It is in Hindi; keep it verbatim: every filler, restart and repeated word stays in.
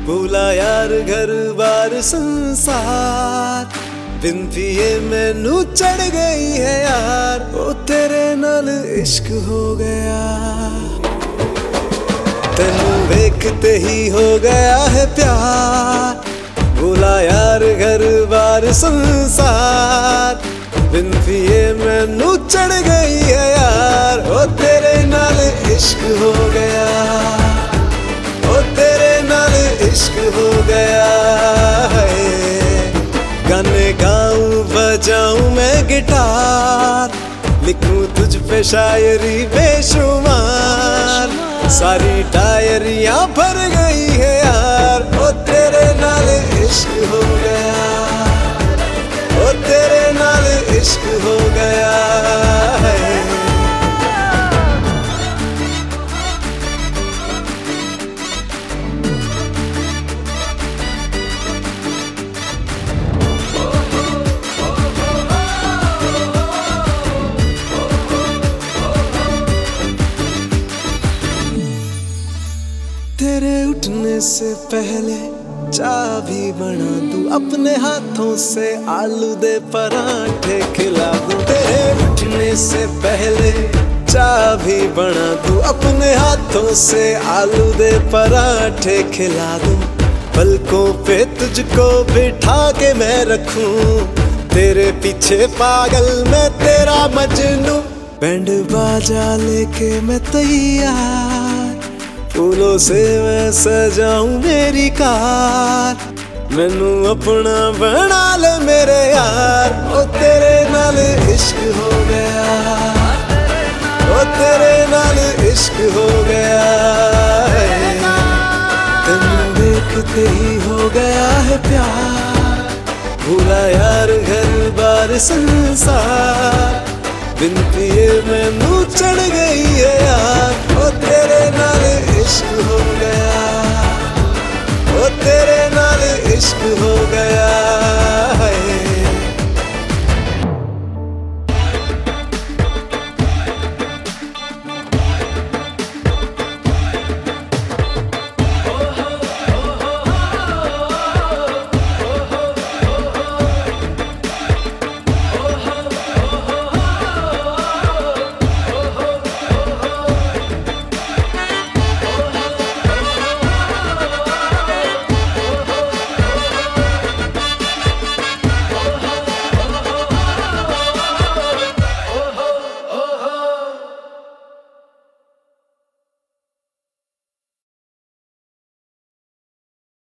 भूला यार घर बार संसार, बिन पिए मैनू चढ़ गई है यार। ओ तेरे नाल इश्क हो गया, तेनू देखते ही हो गया है प्यार। भूला यार घर बार संसार, बिन पिए मैनू चढ़ गई है यार। ओ तेरे नाल इश्क हो गया, ओ तेरे नाल इश्क हो गया है। गाने गाऊं बजाऊं मैं गिटार, लिखूं तुझ पे शायरी बेशुमार, सारी डायरियां भर गई है यार। ओ तेरे नाल इश्क हो गया, ओ तेरे नाल इश्क हो गया है। तेरे उठने से पहले चाय भी बना दूं, अपने हाथों से आलू दे पराठे खिला दूं। तेरे उठने से पहले चाय भी बना दूं, अपने हाथों से आलू दे पराठे खिला दूं। पलकों पे तुझको बिठा के मैं रखूं, तेरे पीछे पागल मैं तेरा मजनू। बैंड बाजा लेके मैं तैयार, फूलों से मैं सजाऊं मेरी कार। मैनू अपना बना ले मेरे यार। ओ तेरे नाल इश्क हो गया, ओ तेरे नाल इश्क हो गया है। तेनू देखते ही हो गया है प्यार। भूला यार घर बार संसार, बिन पिए मैनू चढ़ गई है यार। ओ तेरे नाल इश्क हो गया।